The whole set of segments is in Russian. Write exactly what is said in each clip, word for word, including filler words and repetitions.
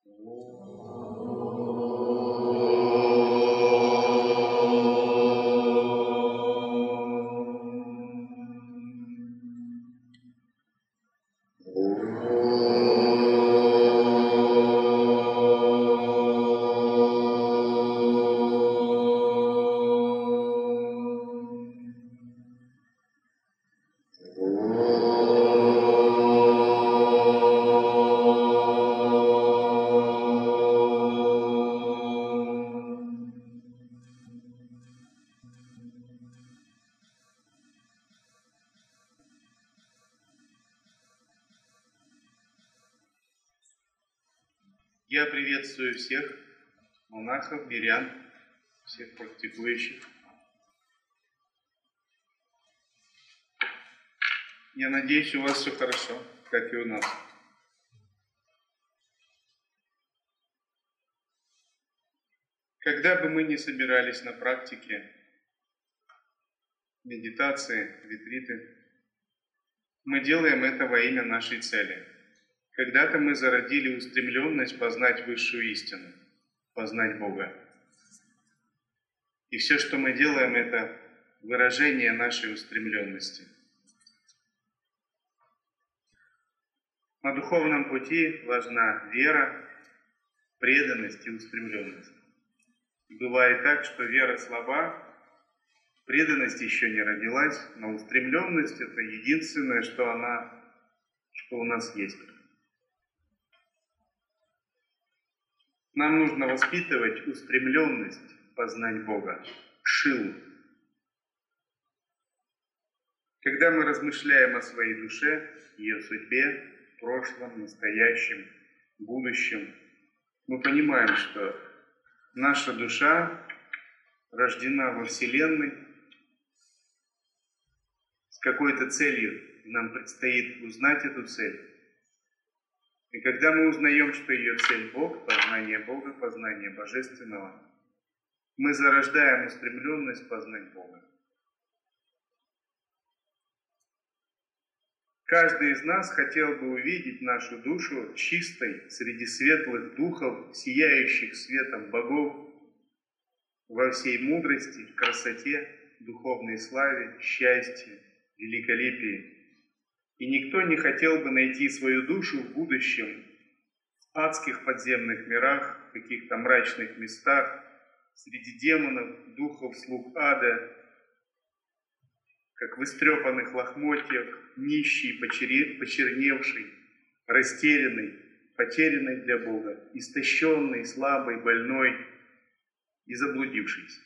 Я приветствую всех монахов, мирян, всех практикующих. Я надеюсь, у вас все хорошо, как и у нас. Когда бы мы ни собирались на практике, медитации, ретриты, мы делаем это во имя нашей цели. Когда-то мы зародили устремленность познать высшую истину, познать Бога. И все, что мы делаем, это выражение нашей устремленности. На духовном пути важна вера, преданность и устремленность. И бывает так, что вера слаба, преданность еще не родилась, но устремленность – это единственное, что, она, что у нас есть. Нам нужно воспитывать устремленность познать Бога, шилу. Когда мы размышляем о своей душе, ее судьбе, прошлом, настоящем, будущем, мы понимаем, что наша душа рождена во Вселенной с какой-то целью. Нам предстоит узнать эту цель. И когда мы узнаем, что ее цель Бог, познание Бога, познание Божественного, мы зарождаем устремленность познать Бога. Каждый из нас хотел бы увидеть нашу душу чистой среди светлых духов, сияющих светом богов, во всей мудрости, красоте, духовной славе, счастье, великолепии. И никто не хотел бы найти свою душу в будущем в адских подземных мирах, в каких-то мрачных местах, среди демонов, духов, слуг ада, как в истрепанных лохмотьях, нищий, почерневший, растерянный, потерянный для Бога, истощенный, слабый, больной и заблудившийся.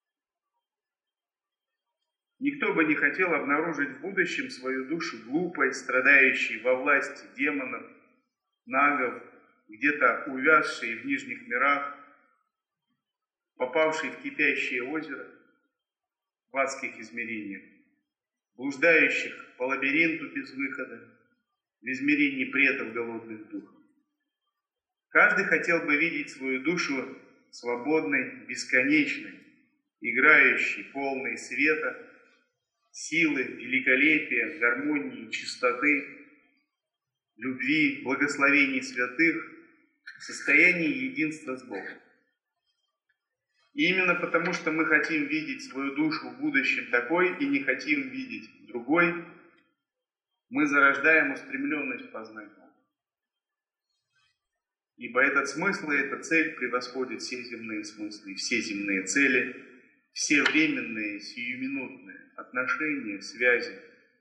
Никто бы не хотел обнаружить в будущем свою душу глупой, страдающей во власти демонов, нагов, где-то увязшей в нижних мирах, попавшей в кипящее озеро в адских измерениях, блуждающих по лабиринту без выхода, в измерении предков голодных духов. Каждый хотел бы видеть свою душу свободной, бесконечной, играющей, полной света, силы, великолепия, гармонии, чистоты, любви, благословений святых, в состоянии единства с Богом. И именно потому, что мы хотим видеть свою душу в будущем такой и не хотим видеть другой, мы зарождаем устремленность познать Бога. Ибо этот смысл и эта цель превосходит все земные смыслы, все земные цели, все временные, сиюминутные отношения, связи.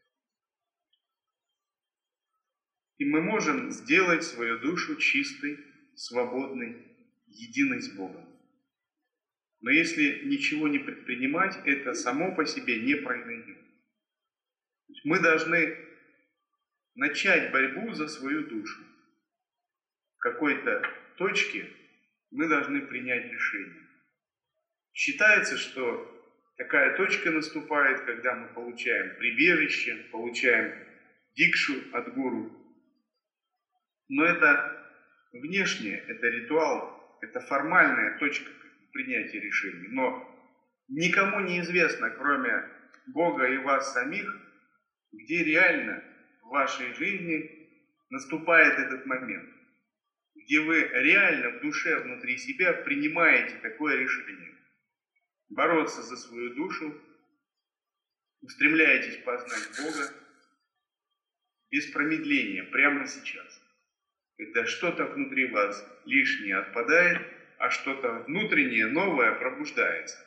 И мы можем сделать свою душу чистой, свободной, единой с Богом. Но если ничего не предпринимать, это само по себе не произойдет. Мы должны начать борьбу за свою душу. В какой-то точке мы должны принять решение. Считается, что такая точка наступает, когда мы получаем прибежище, получаем дикшу от гуру. Но это внешнее, это ритуал, это формальная точка принятия решений. Но никому не известно, кроме Бога и вас самих, где реально в вашей жизни наступает этот момент, где вы реально в душе внутри себя принимаете такое решение. Бороться за свою душу, устремляетесь познать Бога без промедления, прямо сейчас. Когда что-то внутри вас лишнее отпадает, а что-то внутреннее, новое пробуждается.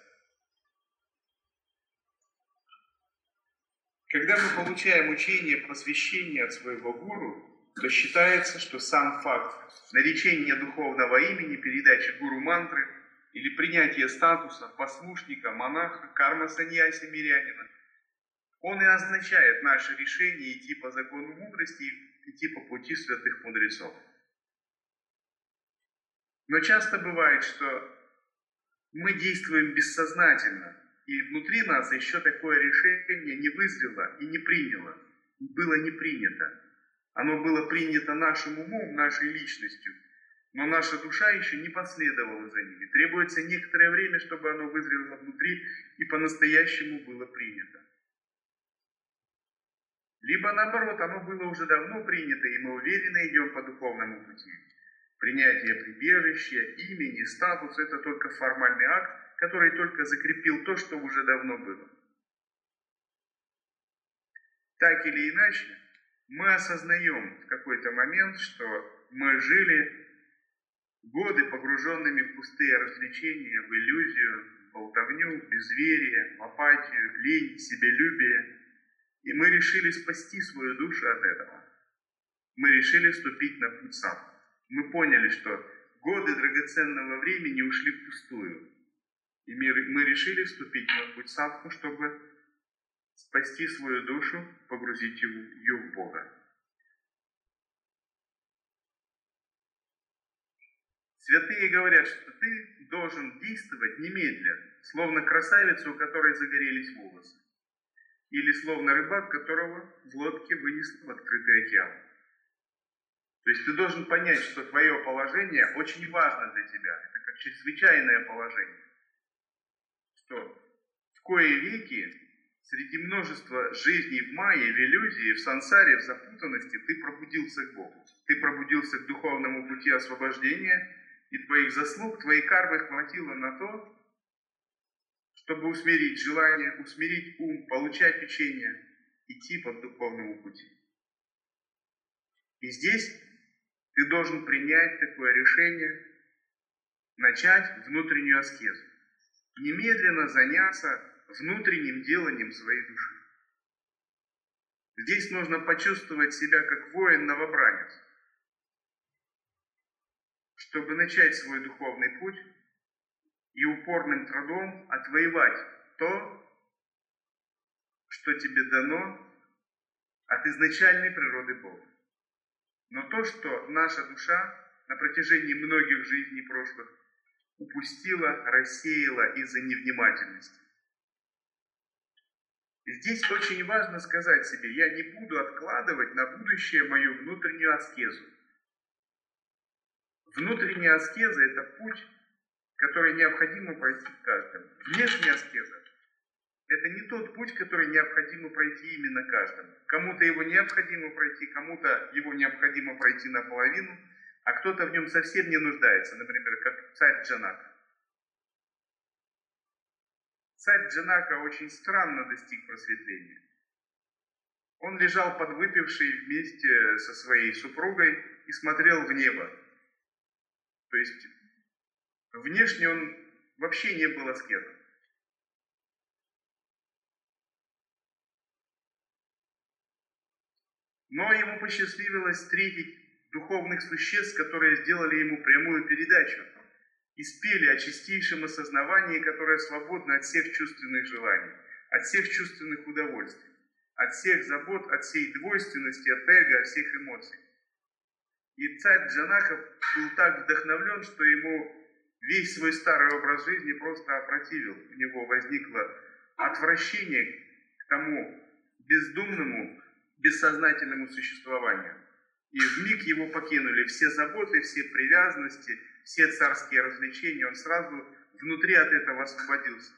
Когда мы получаем учение просвещения от своего гуру, то считается, что сам факт наречения духовного имени, передачи гуру мантры или принятия статуса послушника, монаха, карма-саньяси, мирянина, он и означает наше решение идти по закону мудрости, идти по пути святых мудрецов. Но часто бывает, что мы действуем бессознательно, и внутри нас еще такое решение не вызрело и не приняло, было не принято. Оно было принято нашим умом, нашей личностью, но наша душа еще не последовала за ними. Требуется некоторое время, чтобы оно вызрело внутри и по-настоящему было принято. Либо наоборот, оно было уже давно принято, и мы уверенно идем по духовному пути. Принятие прибежища, имени, статуса – это только формальный акт, который только закрепил то, что уже давно было. Так или иначе, мы осознаем в какой-то момент, что мы жили годы погруженными в пустые развлечения, в иллюзию, в болтовню, безверие, в апатию, лень, себелюбие. И мы решили спасти свою душу от этого. Мы решили вступить на путь сам. Мы поняли, что годы драгоценного времени ушли впустую. И мы решили вступить на путь садху, чтобы спасти свою душу, погрузить ее в Бога. Святые говорят, что ты должен действовать немедленно, словно красавица, у которой загорелись волосы, или словно рыбак, которого в лодке вынесло в открытый океан. То есть ты должен понять, что твое положение очень важно для тебя. Это как чрезвычайное положение. Что в кои веки среди множества жизней в майе, в иллюзии, в сансаре, в запутанности ты пробудился к Богу. Ты пробудился к духовному пути освобождения, и твоих заслуг, твоей кармы хватило на то, чтобы усмирить желание, усмирить ум, получать учение, идти по духовному пути. И здесь ты должен принять такое решение, начать внутреннюю аскезу, немедленно заняться внутренним деланием своей души. Здесь нужно почувствовать себя как воин-новобранец, чтобы начать свой духовный путь и упорным трудом отвоевать то, что тебе дано от изначальной природы Бога. Но то, что наша душа на протяжении многих жизней прошлых упустила, рассеяла из-за невнимательности. И здесь очень важно сказать себе, я не буду откладывать на будущее мою внутреннюю аскезу. Внутренняя аскеза – это путь, который необходимо пройти каждому. Внешняя аскеза – это не тот путь, который необходимо пройти именно каждому. Кому-то его необходимо пройти, кому-то его необходимо пройти наполовину, а кто-то в нем совсем не нуждается, например, как царь Джанака. Царь Джанака очень странно достиг просветления. Он лежал подвыпивший вместе со своей супругой и смотрел в небо. То есть внешне он вообще не был аскетом. Но ему посчастливилось встретить духовных существ, которые сделали ему прямую передачу и спели о чистейшем осознавании, которое свободно от всех чувственных желаний, от всех чувственных удовольствий, от всех забот, от всей двойственности, от эго, от всех эмоций. И царь Джанаков был так вдохновлен, что ему весь свой старый образ жизни просто опротивил. У него возникло отвращение к тому бездумному, бессознательному существованию. И вмиг его покинули все заботы, все привязанности, все царские развлечения. Он сразу внутри от этого освободился.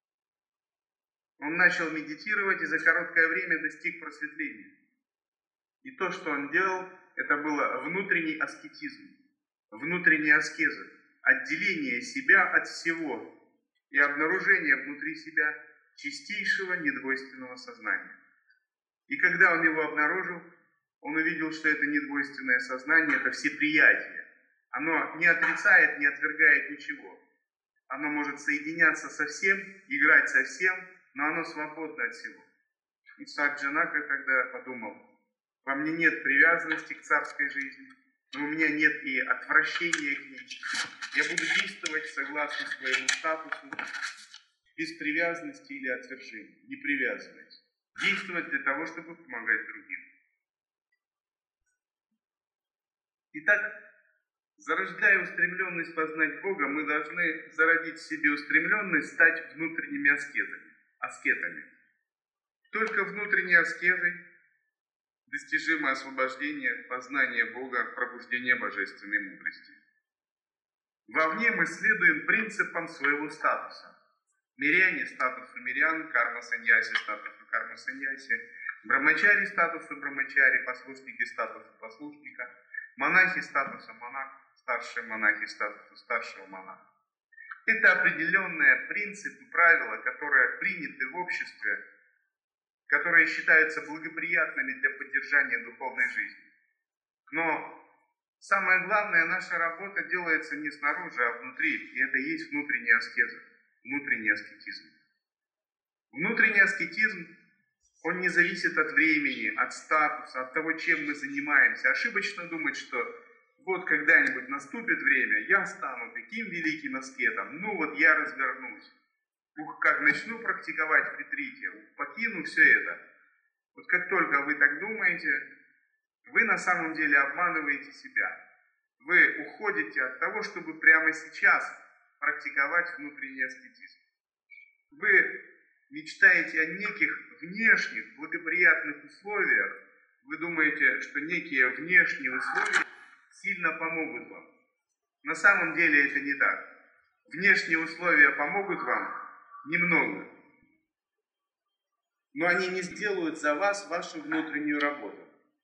Он начал медитировать и за короткое время достиг просветления. И то, что он делал, это было внутренний аскетизм, внутренняя аскеза, отделение себя от всего и обнаружение внутри себя чистейшего недвойственного сознания. И когда он его обнаружил, он увидел, что это недвойственное сознание, это всеприятие. Оно не отрицает, не отвергает ничего. Оно может соединяться со всем, играть со всем, но оно свободно от всего. Ицхак Джанака тогда подумал: во мне нет привязанности к царской жизни, но у меня нет и отвращения к ней. Я буду действовать согласно своему статусу, без привязанности или отвержения, не привязываясь. Действовать для того, чтобы помогать другим. Итак, зарождая устремленность познать Бога, мы должны зародить в себе устремленность стать внутренними аскетами, аскетами. Только внутренней аскезой достижимо освобождение, познание Бога, пробуждение божественной мудрости. Вовне мы следуем принципам своего статуса. Миряне – статусу мирян, карма-саньяси – статусу карма-саньяси, брамачари – статусу брамачари, послушники – статусу послушника, монахи – статуса монах, старшие монахи – статусу старшего монаха. Это определенные принципы, правила, которые приняты в обществе, которые считаются благоприятными для поддержания духовной жизни. Но самое главное, наша работа делается не снаружи, а внутри, и это и есть внутренняя аскеза, внутренний аскетизм. Внутренний аскетизм, он не зависит от времени, от статуса, от того, чем мы занимаемся. Ошибочно думать, что вот когда-нибудь наступит время, я стану таким великим аскетом, ну вот я развернусь. Ух, как начну практиковать в ретрите, покину все это. Вот как только вы так думаете, вы на самом деле обманываете себя. Вы уходите от того, чтобы прямо сейчас практиковать внутренний аскетизм. Вы мечтаете о неких внешних благоприятных условиях. Вы думаете, что некие внешние условия сильно помогут вам. На самом деле это не так. Внешние условия помогут вам немного, но они не сделают за вас вашу внутреннюю работу.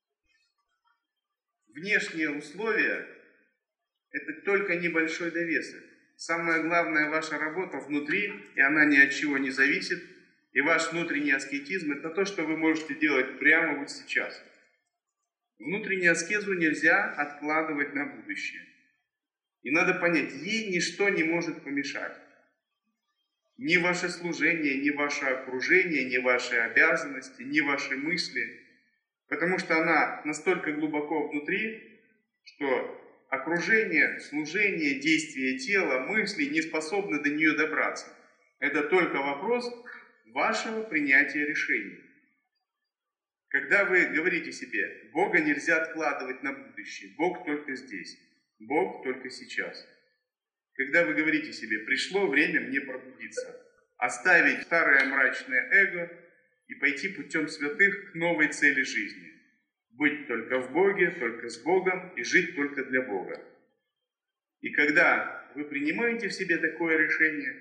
Внешние условия – это только небольшой довесок. Самая главная ваша работа внутри, и она ни от чего не зависит, и ваш внутренний аскетизм – это то, что вы можете делать прямо вот сейчас. Внутреннюю аскезу нельзя откладывать на будущее. И надо понять, ей ничто не может помешать. Ни ваше служение, ни ваше окружение, ни ваши обязанности, ни ваши мысли. Потому что она настолько глубоко внутри, что окружение, служение, действие тела, мысли не способны до нее добраться. Это только вопрос вашего принятия решений. Когда вы говорите себе: Бога нельзя откладывать на будущее, Бог только здесь, Бог только сейчас. Когда вы говорите себе: пришло время мне пробудиться, оставить старое мрачное эго и пойти путем святых к новой цели жизни. Быть только в Боге, только с Богом и жить только для Бога. И когда вы принимаете в себе такое решение,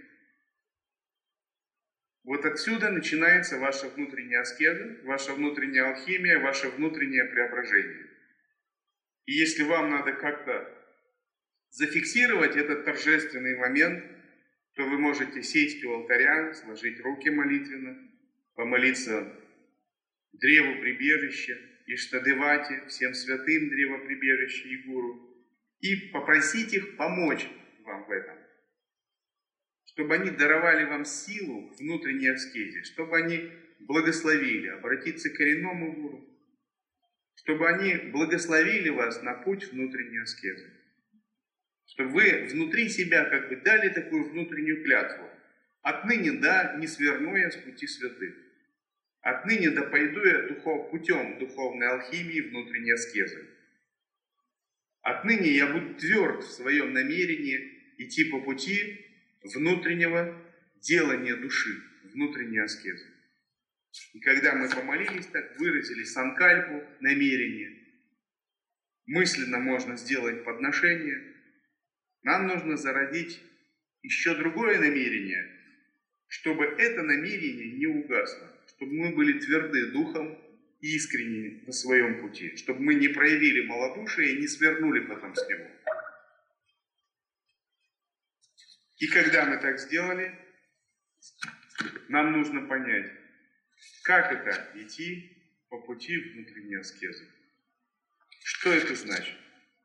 вот отсюда начинается ваша внутренняя аскеза, ваша внутренняя алхимия, ваше внутреннее преображение. И если вам надо как-то зафиксировать этот торжественный момент, то вы можете сесть у алтаря, сложить руки молитвенно, помолиться древу прибежища, Иштадевати, всем святым древа прибежища и гуру, и попросить их помочь вам в этом. Чтобы они даровали вам силу к внутренней аскезе, чтобы они благословили, обратиться к коренному гуру, чтобы они благословили вас на путь внутренней аскезы. Чтобы вы внутри себя как бы дали такую внутреннюю клятву. Отныне да, не сверну я с пути святых. Отныне да пойду я духов, путем духовной алхимии внутренней аскезы. Отныне я буду тверд в своем намерении идти по пути внутреннего делания души, внутренней аскезы. И когда мы помолились так, выразили санкальпу, намерение, мысленно можно сделать подношение, нам нужно зародить еще другое намерение, чтобы это намерение не угасло, чтобы мы были тверды духом искренни на своем пути, чтобы мы не проявили малодушие и не свернули потом с него. И когда мы так сделали, нам нужно понять, как это идти по пути внутренней аскезы. Что это значит?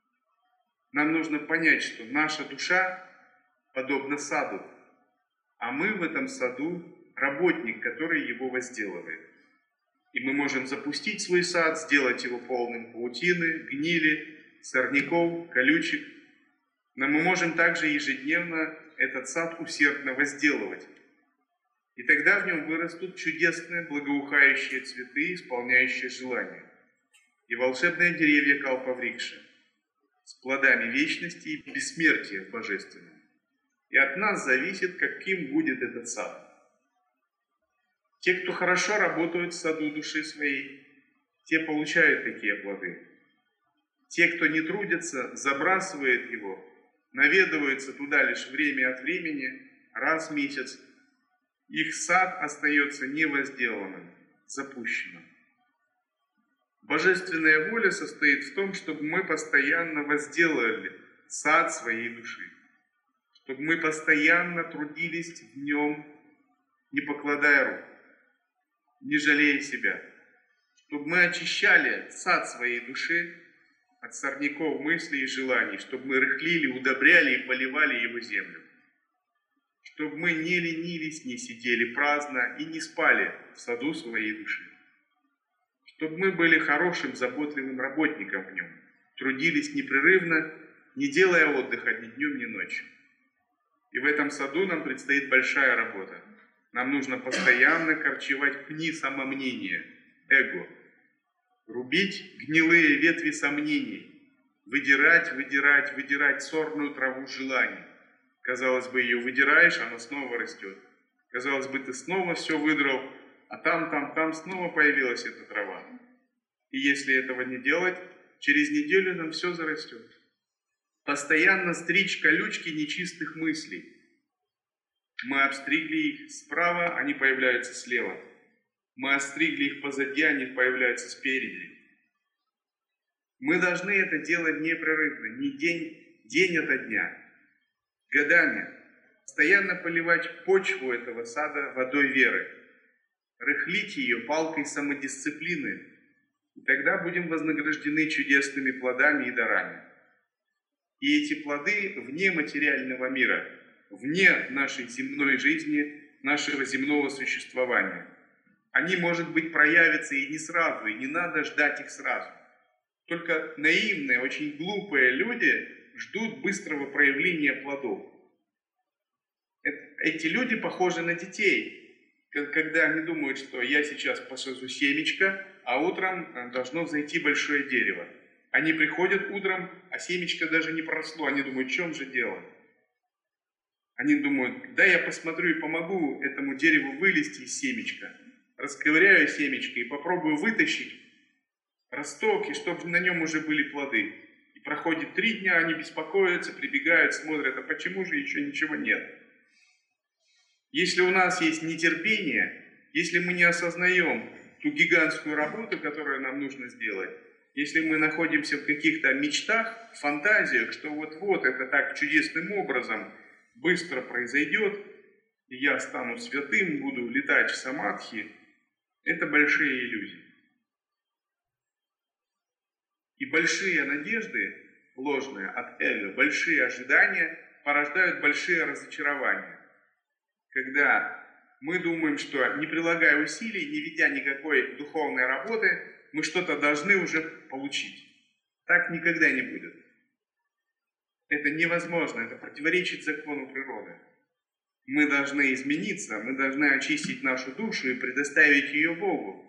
Нам нужно понять, что наша душа подобна саду, а мы в этом саду работник, который его возделывает. И мы можем запустить свой сад, сделать его полным паутины, гнили, сорняков, колючек. Но мы можем также ежедневно этот сад усердно возделывать. И тогда в нем вырастут чудесные благоухающие цветы, исполняющие желания. И волшебные деревья Калпаврикши с плодами вечности и бессмертия в божественном. И от нас зависит, каким будет этот сад. Те, кто хорошо работают в саду души своей, те получают такие плоды. Те, кто не трудятся, забрасывают его, наведываются туда лишь время от времени, раз в месяц, их сад остается невозделанным, запущенным. Божественная воля состоит в том, чтобы мы постоянно возделывали сад своей души, чтобы мы постоянно трудились в нем, не покладая рук, не жалея себя, чтобы мы очищали сад своей души от сорняков мыслей и желаний, чтобы мы рыхлили, удобряли и поливали его землю, чтобы мы не ленились, не сидели праздно и не спали в саду своей души, чтобы мы были хорошим, заботливым работником в нем, трудились непрерывно, не делая отдыха ни днем, ни ночью. И в этом саду нам предстоит большая работа. Нам нужно постоянно корчевать пни самомнения, эго, рубить гнилые ветви сомнений, выдирать, выдирать, выдирать сорную траву желаний. Казалось бы, ее выдираешь, она снова растет. Казалось бы, ты снова все выдрал, а там, там, там снова появилась эта трава. И если этого не делать, через неделю нам все зарастет. Постоянно стричь колючки нечистых мыслей. Мы обстригли их справа, они появляются слева. Мы остригли их позади, они появляются спереди. Мы должны это делать непрерывно, не день, день ото дня, годами. Постоянно поливать почву этого сада водой веры. Рыхлить ее палкой самодисциплины. И тогда будем вознаграждены чудесными плодами и дарами. И эти плоды вне материального мира, вне нашей земной жизни, нашего земного существования. Они, может быть, проявятся и не сразу, и не надо ждать их сразу. Только наивные, очень глупые люди ждут быстрого проявления плодов. Эти люди похожи на детей, когда они думают, что я сейчас посажу семечко, а утром должно взойти большое дерево. Они приходят утром, а семечко даже не проросло. Они думают, в чем же дело? Они думают, да я посмотрю и помогу этому дереву вылезти из семечка. Расковыряю семечко и попробую вытащить росток, и чтобы на нем уже были плоды. И проходит три дня, они беспокоятся, прибегают, смотрят, а почему же еще ничего нет? Если у нас есть нетерпение, если мы не осознаем ту гигантскую работу, которую нам нужно сделать, если мы находимся в каких-то мечтах, фантазиях, что вот-вот это так чудесным образом быстро произойдет, и я стану святым, буду летать в самадхи, это большие иллюзии. И большие надежды, ложные от эго, большие ожидания порождают большие разочарования. Когда мы думаем, что не прилагая усилий, не ведя никакой духовной работы, мы что-то должны уже получить. Так никогда не будет. Это невозможно, это противоречит закону природы. Мы должны измениться, мы должны очистить нашу душу и предоставить ее Богу.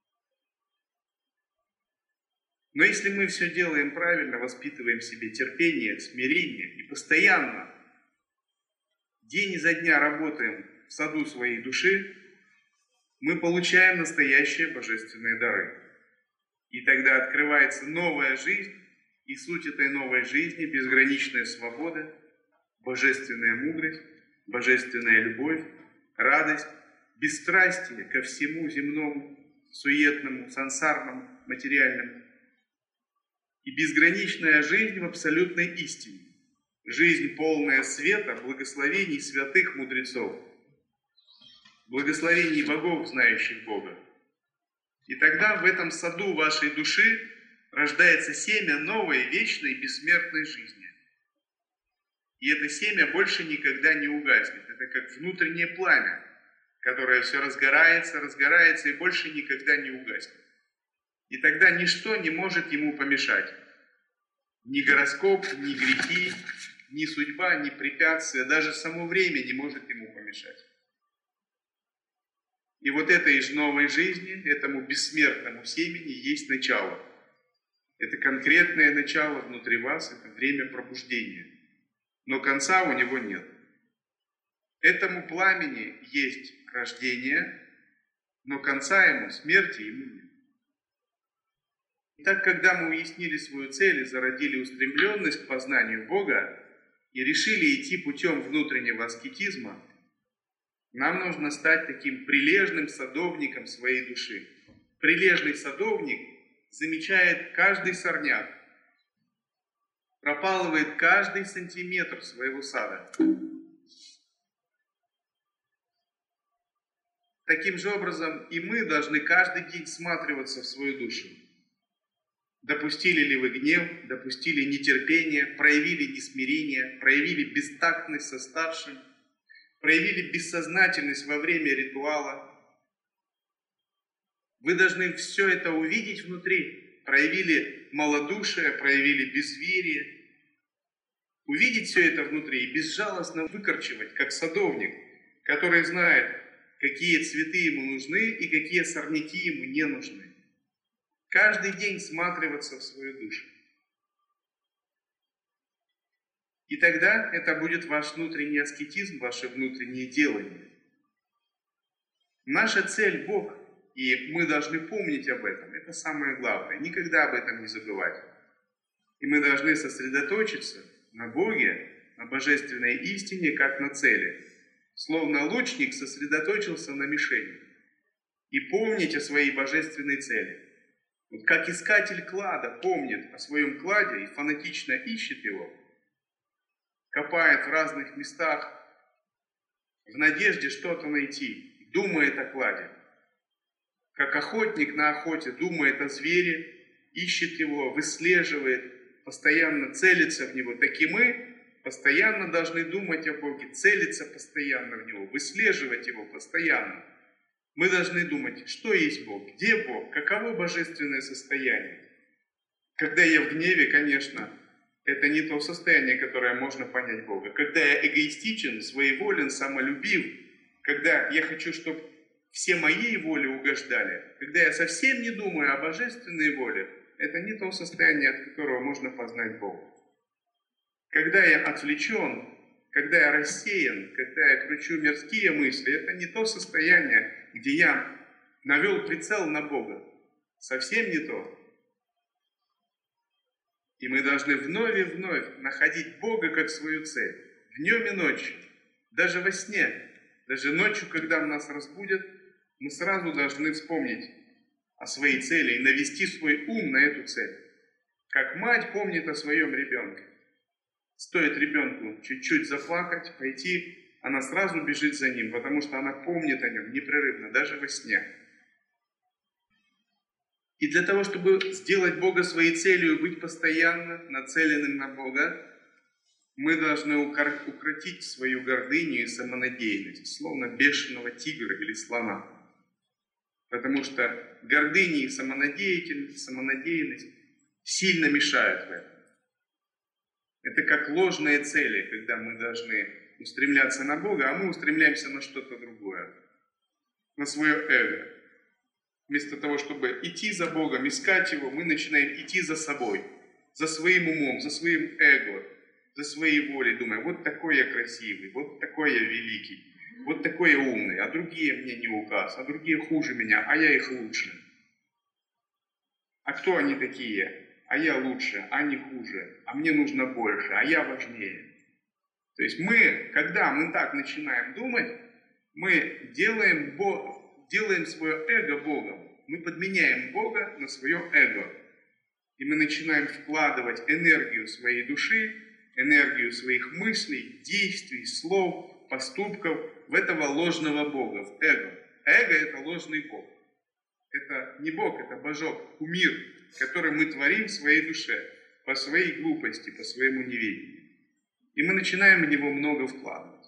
Но если мы все делаем правильно, воспитываем в себе терпение, смирение и постоянно, день изо дня работаем в саду своей души, мы получаем настоящие божественные дары. И тогда открывается новая жизнь, и суть этой новой жизни – безграничная свобода, божественная мудрость, божественная любовь, радость, бесстрастие ко всему земному, суетному, сансарному, материальному. И безграничная жизнь в абсолютной истине. Жизнь, полная света, благословений святых мудрецов, благословений богов, знающих Бога. И тогда в этом саду вашей души рождается семя новой, вечной, бессмертной жизни. И это семя больше никогда не угаснет. Это как внутреннее пламя, которое все разгорается, разгорается и больше никогда не угаснет. И тогда ничто не может ему помешать. Ни гороскоп, ни грехи, ни судьба, ни препятствия, даже само время не может ему помешать. И вот этой же новой жизни, этому бессмертному семени есть начало. Это конкретное начало внутри вас, это время пробуждения. Но конца у него нет. Этому пламени есть рождение, но конца ему, смерти ему нет. Итак, когда мы уяснили свою цель и зародили устремленность к познанию Бога и решили идти путем внутреннего аскетизма, нам нужно стать таким прилежным садовником своей души. Прилежный садовник замечает каждый сорняк, пропалывает каждый сантиметр своего сада. Таким же образом и мы должны каждый день всматриваться в свою душу. Допустили ли вы гнев, допустили нетерпение, проявили несмирение, проявили бестактность со старшим, проявили бессознательность во время ритуала. Вы должны все это увидеть внутри. Проявили малодушие, проявили безверие. Увидеть все это внутри и безжалостно выкорчевать, как садовник, который знает, какие цветы ему нужны и какие сорняки ему не нужны. Каждый день всматриваться в свою душу. И тогда это будет ваш внутренний аскетизм, ваше внутреннее делание. Наша цель – Бог, и мы должны помнить об этом. Это самое главное. Никогда об этом не забывать. И мы должны сосредоточиться на Боге, на божественной истине, как на цели. Словно лучник сосредоточился на мишени. И помнить о своей божественной цели. Вот как искатель клада помнит о своем кладе и фанатично ищет его, копает в разных местах в надежде что-то найти, думает о кладе. Как охотник на охоте думает о звере, ищет его, выслеживает, постоянно целится в него. Так и мы постоянно должны думать о Боге, целиться постоянно в него, выслеживать его постоянно. Мы должны думать, что есть Бог, где Бог, каково божественное состояние. Когда я в гневе, конечно, это не то состояние, которое можно понять Бога. Когда я эгоистичен, своеволен, самолюбив, когда я хочу, чтобы все моей воле угождали, когда я совсем не думаю о божественной воле, это не то состояние, от которого можно познать Бога. Когда я отвлечен, когда я рассеян, когда я кручу мирские мысли, это не то состояние, где я навел прицел на Бога. Совсем не то. И мы должны вновь и вновь находить Бога как свою цель. Днем и ночью. Даже во сне. Даже ночью, когда нас разбудят, мы сразу должны вспомнить о своей цели и навести свой ум на эту цель. Как мать помнит о своем ребенке. Стоит ребенку чуть-чуть заплакать, пойти, она сразу бежит за ним, потому что она помнит о нем непрерывно, даже во сне. И для того, чтобы сделать Бога своей целью, быть постоянно нацеленным на Бога, мы должны укротить свою гордыню и самонадеянность, словно бешеного тигра или слона. Потому что гордыня и самонадеянность, самонадеянность сильно мешают в этом. Это как ложные цели, когда мы должны устремляться на Бога, а мы устремляемся на что-то другое, на свое эго. Вместо того, чтобы идти за Богом, искать Его, мы начинаем идти за собой, за своим умом, за своим эго, за своей волей, думая, вот такой я красивый, вот такой я великий, вот такой я умный, а другие мне не указ, а другие хуже меня, а я их лучше. А кто они такие? А я лучше, а они хуже, а мне нужно больше, а я важнее. То есть мы, когда мы так начинаем думать, мы делаем, Бог, делаем свое эго Богом. мы подменяем Бога на свое эго. И мы начинаем вкладывать энергию своей души, энергию своих мыслей, действий, слов, поступков в этого ложного Бога, в эго. Эго – это ложный Бог. Это не Бог, это Божок, кумир, который мы творим в своей душе, по своей глупости, по своему неведению. И мы начинаем в него много вкладывать.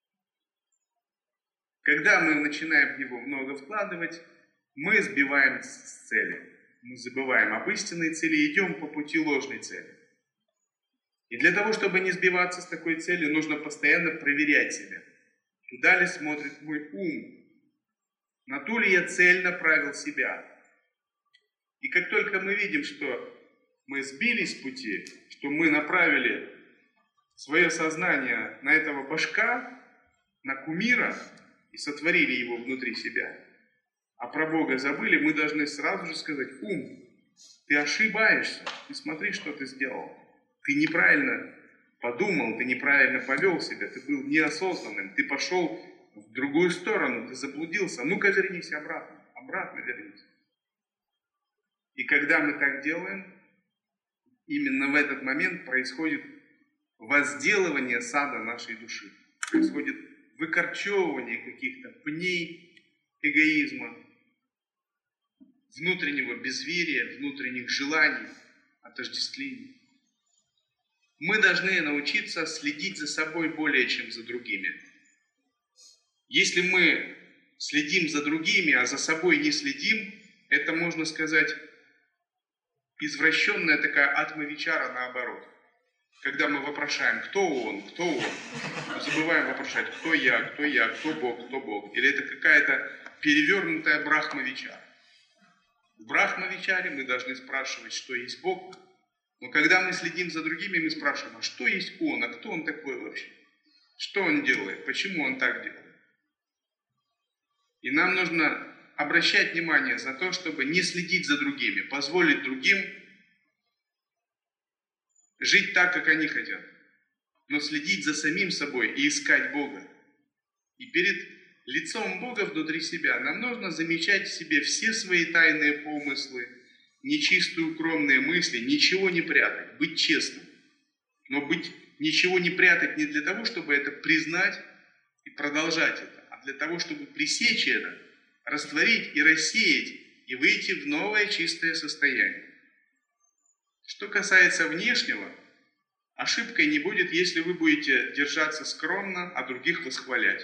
Когда мы начинаем в него много вкладывать, мы сбиваем с цели. Мы забываем об истинной цели и идем по пути ложной цели. И для того, чтобы не сбиваться с такой целью, нужно постоянно проверять себя. Туда ли смотрит мой ум? На ту ли я цель направил себя? И как только мы видим, что мы сбились с пути, что мы направили свое сознание на этого башка, на кумира, и сотворили его внутри себя, а про Бога забыли, мы должны сразу же сказать: ум, ты ошибаешься, ты смотри, что ты сделал. Ты неправильно подумал, ты неправильно повел себя, ты был неосознанным, ты пошел в другую сторону, ты заблудился. Ну-ка вернись обратно, обратно вернись. И когда мы так делаем, именно в этот момент происходит возделывание сада нашей души. Происходит выкорчевывание каких-то пней эгоизма, внутреннего безверия, внутренних желаний, отождествлений. Мы должны научиться следить за собой более, чем за другими. Если мы следим за другими, а за собой не следим, это, можно сказать, извращенная такая атма-вичара наоборот. Когда мы вопрошаем, кто он, кто он, мы забываем вопрошать, кто я, кто я, кто Бог, кто Бог. Или это какая-то перевернутая брахма-вичара. В брахма-вичаре мы должны спрашивать, что есть Бог. Но когда мы следим за другими, мы спрашиваем, а что есть Он, а кто Он такой вообще? Что Он делает, почему Он так делает? И нам нужно обращать внимание за то, чтобы не следить за другими, позволить другим жить так, как они хотят, но следить за самим собой и искать Бога. И перед лицом Бога внутри себя нам нужно замечать в себе все свои тайные помыслы, нечистые укромные мысли, ничего не прятать, быть честным. Но быть, ничего не прятать не для того, чтобы это признать и продолжать это, а для того, чтобы пресечь это, растворить и рассеять, и выйти в новое чистое состояние. Что касается внешнего, ошибкой не будет, если вы будете держаться скромно, а других восхвалять.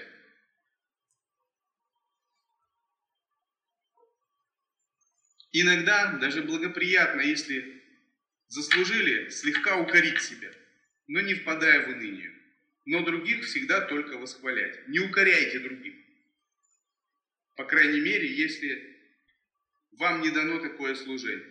Иногда даже благоприятно, если заслужили, слегка укорить себя, но не впадая в уныние. Но других всегда только восхвалять. Не укоряйте других. По крайней мере, если вам не дано такое служение.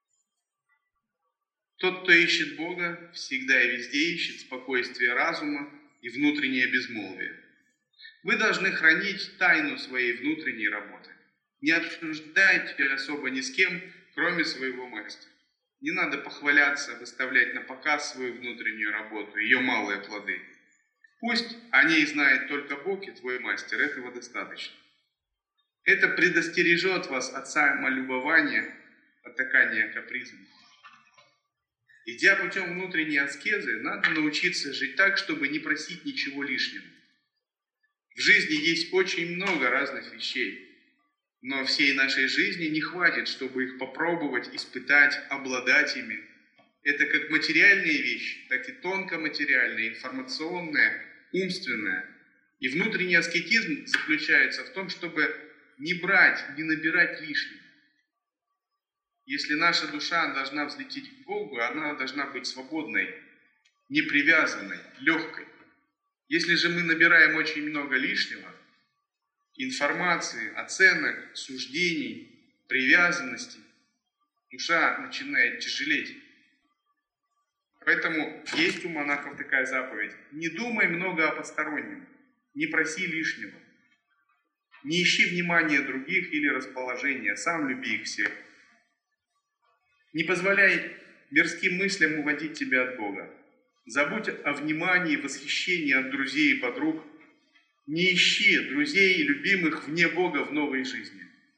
Тот, кто ищет Бога, всегда и везде ищет спокойствие разума и внутреннее безмолвие. Вы должны хранить тайну своей внутренней работы. Не обсуждайте особо ни с кем, кроме своего мастера. Не надо похваляться, выставлять на показ свою внутреннюю работу, ее малые плоды. Пусть о ней знает только Бог и твой мастер, этого достаточно. Это предостережет вас от самолюбования, потакания капризом. Идя путем внутренней аскезы, надо научиться жить так, чтобы не просить ничего лишнего. В жизни есть очень много разных вещей, но всей нашей жизни не хватит, чтобы их попробовать, испытать, обладать ими. Это как материальные вещи, так и тонкоматериальные, информационные, умственные. И внутренний аскетизм заключается в том, чтобы не брать, не набирать лишнего. Если наша душа должна взлететь к Богу, она должна быть свободной, непривязанной, легкой. Если же мы набираем очень много лишнего, информации, оценок, суждений, привязанностей, душа начинает тяжелеть. Поэтому есть у монахов такая заповедь: не думай много о постороннем, не проси лишнего, не ищи внимания других или расположения, сам люби их всех. Не позволяй мирским мыслям уводить тебя от Бога. Забудь о внимании, восхищении от друзей и подруг. Не ищи друзей и любимых вне Бога в новой жизни.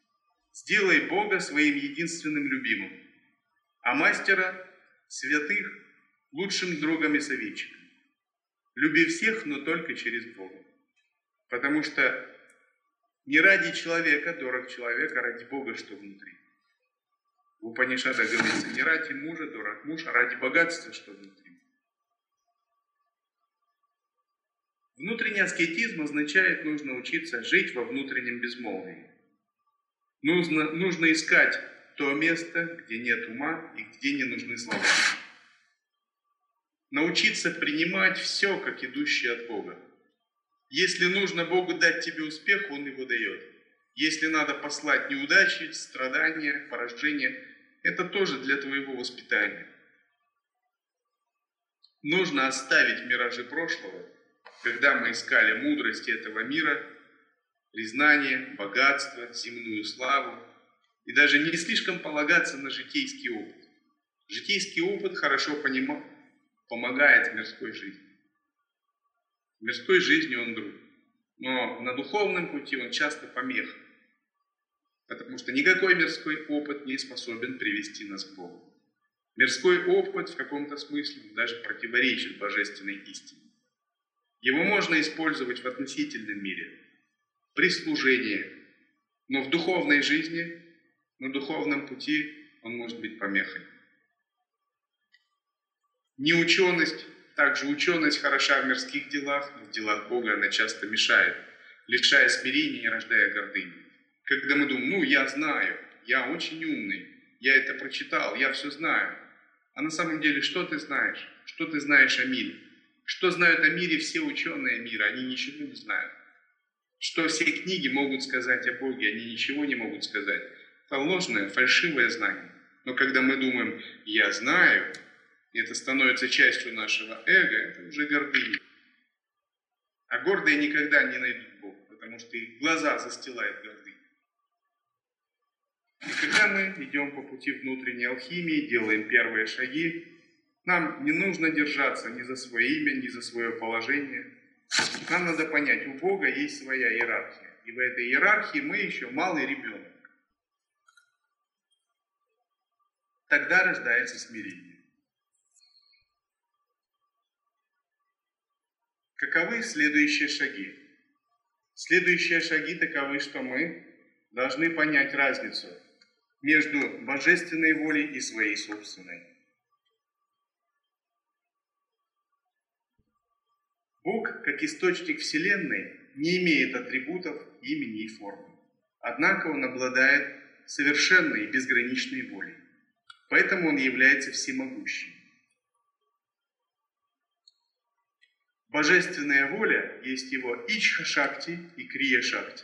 Сделай Бога своим единственным любимым, а мастера святых лучшим другом и советчиком. Люби всех, но только через Бога. Потому что не ради человека дорог человек, а ради Бога, что внутри. В Упанишадах говорится, не ради мужа дорог муж, а ради богатства, что внутри. Внутренний аскетизм означает, нужно учиться жить во внутреннем безмолвии. Нужно, нужно искать то место, где нет ума и где не нужны слова. Научиться принимать все, как идущее от Бога. Если нужно Богу дать тебе успех, Он его дает. Если надо послать неудачи, страдания, поражения, это тоже для твоего воспитания. Нужно оставить миражи прошлого, когда мы искали мудрость этого мира, признание, богатство, земную славу, и даже не слишком полагаться на житейский опыт. Житейский опыт хорошо понима, помогает в мирской жизни. В мирской жизни он друг, но на духовном пути он часто помеха, потому что никакой мирской опыт не способен привести нас к Богу. Мирской опыт в каком-то смысле даже противоречит божественной истине. Его можно использовать в относительном мире, при служении, но в духовной жизни, на духовном пути он может быть помехой. Неученость, также ученость хороша в мирских делах, но в делах Бога она часто мешает, лишая смирения и рождая гордыню. Когда мы думаем, ну я знаю, я очень умный, я это прочитал, я все знаю. А на самом деле, что ты знаешь? Что ты знаешь о мире? Что знают о мире все ученые мира? Они ничего не знают. Что все книги могут сказать о Боге? Они ничего не могут сказать. Это ложное, фальшивое знание. Но когда мы думаем, я знаю, и это становится частью нашего эго, это уже гордыня. А гордые никогда не найдут Бога, потому что их глаза застилает гордыня. И когда мы идем по пути внутренней алхимии, делаем первые шаги, нам не нужно держаться ни за свое имя, ни за свое положение. Нам надо понять, у Бога есть своя иерархия. И в этой иерархии мы еще малый ребенок. Тогда рождается смирение. Каковы следующие шаги? Следующие шаги таковы, что мы должны понять разницу между божественной волей и своей собственной. Бог, как источник Вселенной, не имеет атрибутов, имени и формы. Однако Он обладает совершенной и безграничной волей. Поэтому Он является всемогущим. Божественная воля есть Его Ичха-шакти и Крия-шакти.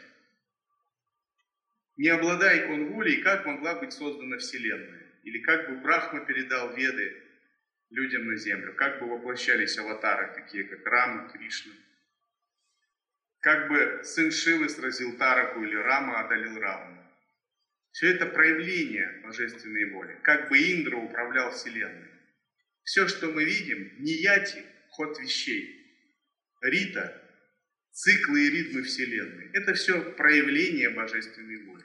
Не обладай Он волей, как могла быть создана Вселенная, или как бы Брахма передал Веды людям на землю, как бы воплощались аватары, такие как Рама, Кришна, как бы сын Шивы сразил Тараку или Рама одолел Равану. Все это проявление божественной воли, как бы Индра управлял Вселенной. Все, что мы видим, нияти, ход вещей, рита, циклы и ритмы Вселенной, это все проявление божественной воли.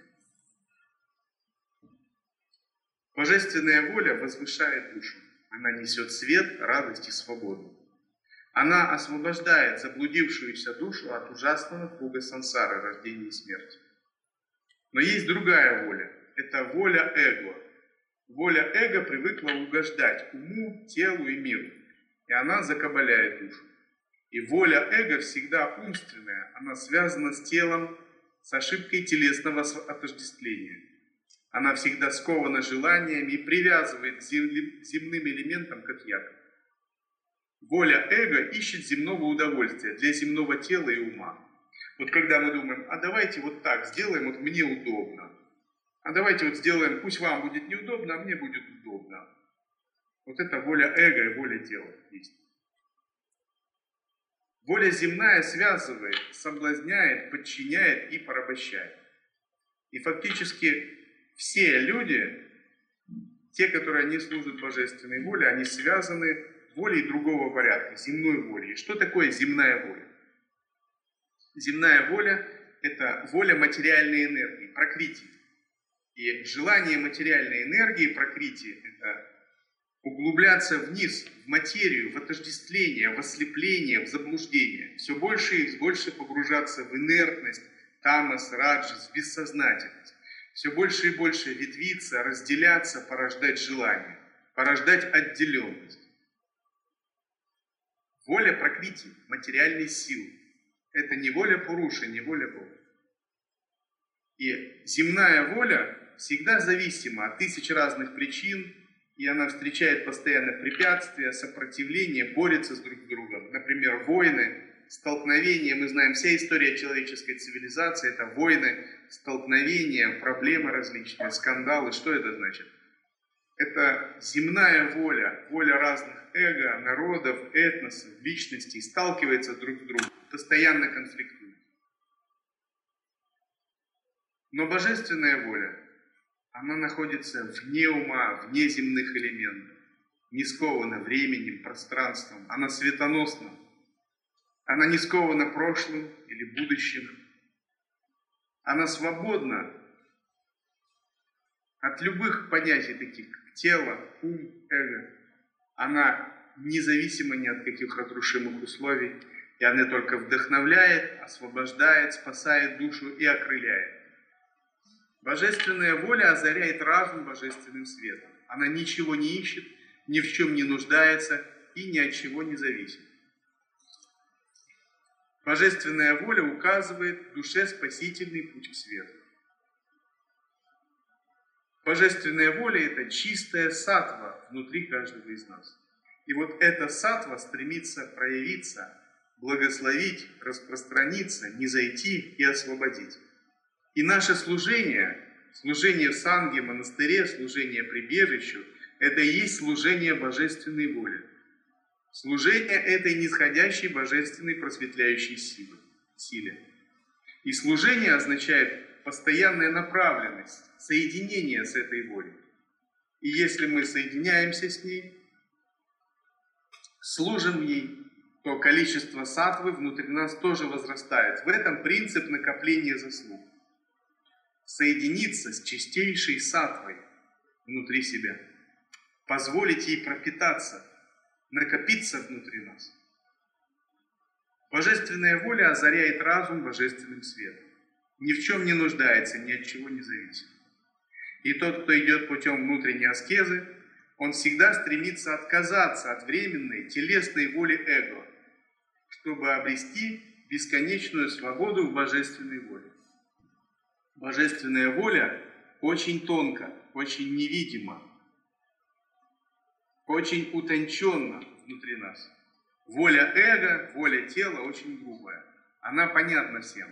Божественная воля возвышает душу. Она несет свет, радость и свободу. Она освобождает заблудившуюся душу от ужасного круга сансары, рождения и смерти. Но есть другая воля. Это воля эго. Воля эго привыкла угождать уму, телу и миру. И она закабаляет душу. И воля эго всегда умственная. Она связана с телом, с ошибкой телесного отождествления. Она всегда скована желаниями и привязывает к земным элементам, как якорь. Воля эго ищет земного удовольствия для земного тела и ума. Вот когда мы думаем, а давайте вот так сделаем, вот мне удобно. А давайте вот сделаем, пусть вам будет неудобно, а мне будет удобно. Вот это воля эго и воля тела есть. Воля земная связывает, соблазняет, подчиняет и порабощает. И фактически все люди, те, которые не служат божественной воле, они связаны волей другого порядка, земной волей. Что такое земная воля? Земная воля – это воля материальной энергии, пракрити. И желание материальной энергии пракрити – это углубляться вниз, в материю, в отождествление, в ослепление, в заблуждение. Все больше и больше погружаться в инертность, тамас, раджас, в бессознательность. Все больше и больше ветвиться, разделяться, порождать желание, порождать отделенность. Воля пракрити, материальной силы. Это не воля Пуруша, не воля Бога. И земная воля всегда зависима от тысяч разных причин, и она встречает постоянно препятствия, сопротивление, борется с друг с другом. Например, войны, столкновения. Мы знаем, вся история человеческой цивилизации – это войны, столкновения, проблемы различные, скандалы. Что это значит? Это земная воля, воля разных эго, народов, этносов, личностей сталкивается друг с другом, постоянно конфликтует. Но божественная воля, она находится вне ума, вне земных элементов, не скована временем, пространством, она светоносна, она не скована прошлым или будущим, она свободна от любых понятий таких, как тело, ум, эго. Она независима ни от каких разрушимых условий, и она только вдохновляет, освобождает, спасает душу и окрыляет. Божественная воля озаряет разум божественным светом. Она ничего не ищет, ни в чем не нуждается и ни от чего не зависит. Божественная воля указывает душе спасительный путь к свету. Божественная воля – это чистая саттва внутри каждого из нас. И вот эта саттва стремится проявиться, благословить, распространиться, низойти и освободить. И наше служение, служение в санге, монастыре, служение прибежищу – это и есть служение божественной воли. Служение этой нисходящей божественной просветляющей силы, силе. И служение означает постоянная направленность, соединение с этой волей. И если мы соединяемся с ней, служим ей, то количество саттвы внутри нас тоже возрастает. В этом принцип накопления заслуг. Соединиться с чистейшей саттвой внутри себя. Позволить ей пропитаться, накопиться внутри нас. Божественная воля озаряет разум божественным светом. Ни в чем не нуждается, ни от чего не зависит. И тот, кто идет путем внутренней аскезы, он всегда стремится отказаться от временной, телесной воли эго, чтобы обрести бесконечную свободу в божественной воле. Божественная воля очень тонка, очень невидима, очень утонченна внутри нас. Воля эго, воля тела очень грубая. Она понятна всем.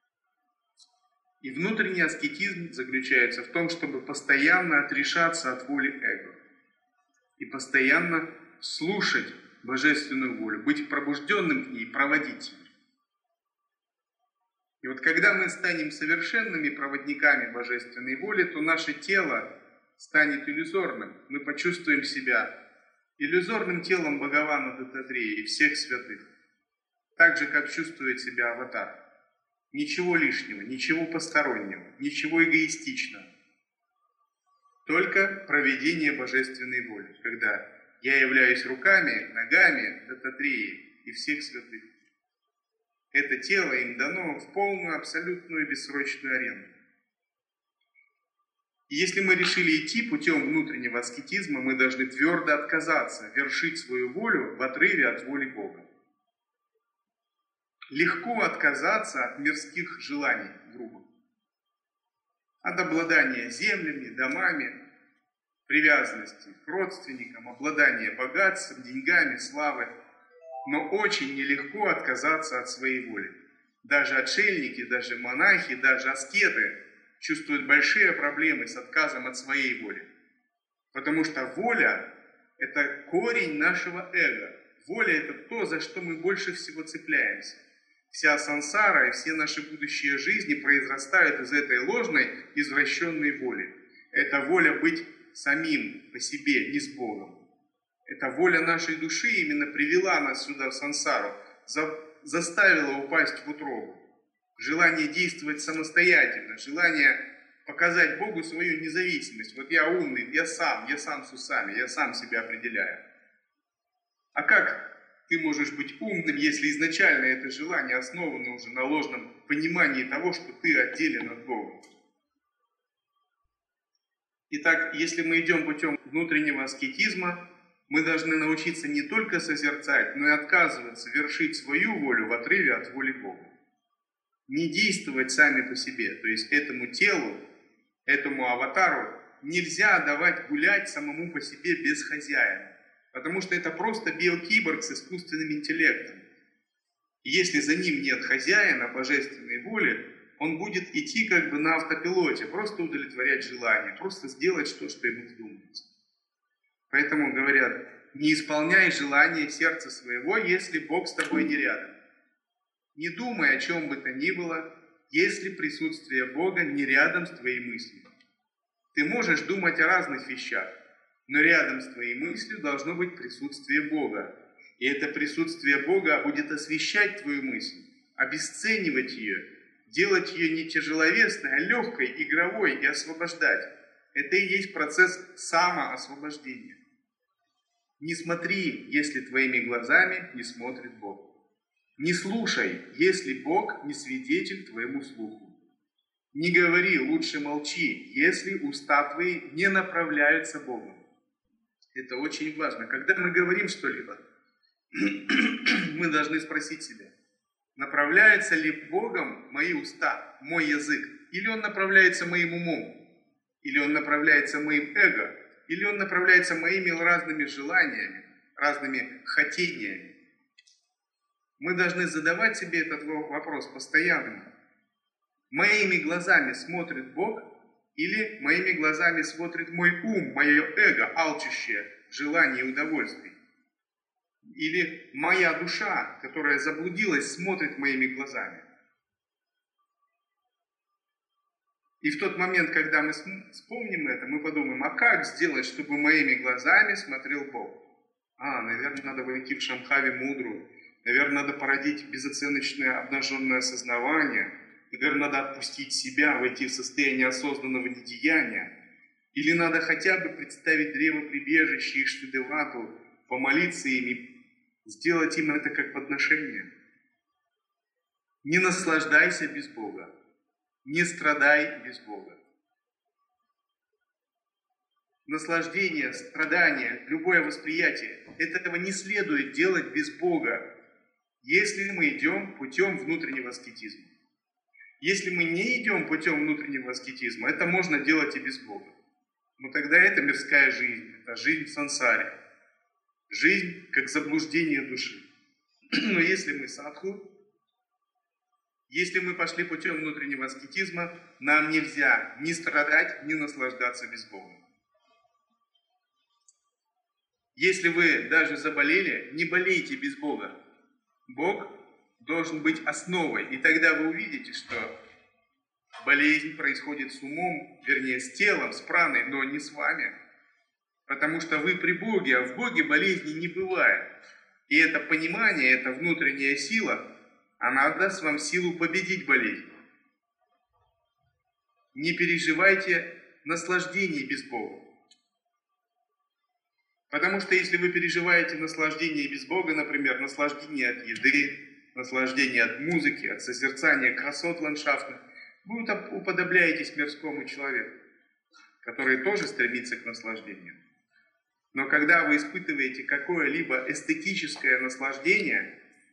И внутренний аскетизм заключается в том, чтобы постоянно отрешаться от воли эго. И постоянно слушать божественную волю, быть пробужденным к ней, проводить ее. И вот когда мы станем совершенными проводниками божественной воли, то наше тело станет иллюзорным. Мы почувствуем себя иллюзорным телом Бхагавана Даттатрея и всех святых. Так же, как чувствует себя аватар. Ничего лишнего, ничего постороннего, ничего эгоистичного. Только проведение божественной воли, когда я являюсь руками, ногами Даттатреи и всех святых. Это тело им дано в полную, абсолютную и бессрочную аренду. И если мы решили идти путем внутреннего аскетизма, мы должны твердо отказаться, вершить свою волю в отрыве от воли Бога. Легко отказаться от мирских желаний грубых, от обладания землями, домами, привязанности к родственникам, обладания богатством, деньгами, славой. Но очень нелегко отказаться от своей воли. Даже отшельники, даже монахи, даже аскеты чувствуют большие проблемы с отказом от своей воли. Потому что воля – это корень нашего эго. Воля – это то, за что мы больше всего цепляемся. Вся сансара и все наши будущие жизни произрастают из этой ложной, извращенной воли. Это воля быть самим по себе, не с Богом. Эта воля нашей души именно привела нас сюда, в сансару, за, заставила упасть в утробу. Желание действовать самостоятельно, желание показать Богу свою независимость. Вот я умный, я сам, я сам с усами, я сам себя определяю. А как ты можешь быть умным, если изначально это желание основано уже на ложном понимании того, что ты отделен от Бога? Итак, если мы идем путем внутреннего аскетизма, мы должны научиться не только созерцать, но и отказываться вершить свою волю в отрыве от воли Бога. Не действовать сами по себе, то есть этому телу, этому аватару нельзя давать гулять самому по себе без хозяина, потому что это просто биокиборг с искусственным интеллектом. И если за ним нет хозяина, божественной воли, он будет идти как бы на автопилоте, просто удовлетворять желания, просто сделать то, что ему вздумается. Поэтому говорят, не исполняй желания сердца своего, если Бог с тобой не рядом. Не думай о чем бы то ни было, если присутствие Бога не рядом с твоей мыслью. Ты можешь думать о разных вещах, но рядом с твоей мыслью должно быть присутствие Бога. И это присутствие Бога будет освещать твою мысль, обесценивать ее, делать ее не тяжеловесной, а легкой, игровой и освобождать. Это и есть процесс самоосвобождения. Не смотри, если твоими глазами не смотрит Бог. Не слушай, если Бог не свидетель твоему слуху. Не говори, лучше молчи, если уста твои не направляются Богом. Это очень важно. Когда мы говорим что-либо, мы должны спросить себя, направляются ли Богом мои уста, мой язык, или он направляется моим умом, или он направляется моим эго, или он направляется моими разными желаниями, разными хотениями. Мы должны задавать себе этот вопрос постоянно. Моими глазами смотрит Бог, или моими глазами смотрит мой ум, мое эго, алчущее желание и удовольствие? Или моя душа, которая заблудилась, смотрит моими глазами? И в тот момент, когда мы вспомним это, мы подумаем, а как сделать, чтобы моими глазами смотрел Бог? А, наверное, надо войти в Шамхави Мудру, наверное, надо породить безоценочное обнаженное сознавание, наверное, надо отпустить себя, войти в состояние осознанного недеяния, или надо хотя бы представить древо прибежище и Иштадевату, помолиться ими, сделать им это как подношение. Не наслаждайся без Бога. Не страдай без Бога. Наслаждение, страдание, любое восприятие, этого не следует делать без Бога, если мы идем путем внутреннего аскетизма. Если мы не идем путем внутреннего аскетизма, это можно делать и без Бога. Но тогда это мирская жизнь, это жизнь в сансаре. Жизнь как заблуждение души. Но если мы садху, если мы пошли путем внутреннего аскетизма, нам нельзя ни страдать, ни наслаждаться без Бога. Если вы даже заболели, не болейте без Бога. Бог должен быть основой, и тогда вы увидите, что болезнь происходит с умом, вернее с телом, с праной, но не с вами. Потому что вы при Боге, а в Боге болезни не бывает. И это понимание, эта внутренняя сила, она даст вам силу победить болезнь. Не переживайте наслаждение без Бога. Потому что если вы переживаете наслаждение без Бога, например, наслаждение от еды, наслаждение от музыки, от созерцания красот ландшафтных, вы уподобляетесь мирскому человеку, который тоже стремится к наслаждению. Но когда вы испытываете какое-либо эстетическое наслаждение,